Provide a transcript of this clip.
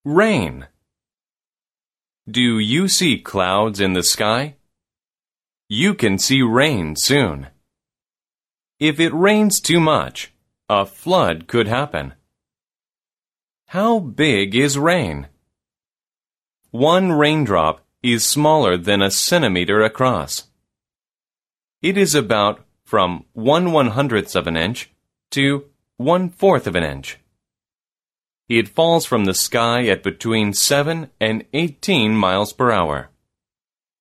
Rain. Do you see clouds in the sky? You can see rain soon. If it rains too much, a flood could happen. How big is rain? One raindrop is smaller than a centimeter across. It is about from 1/100th of an inch to 1/4 of an inch. It falls from the sky at between 7 and 18 miles per hour.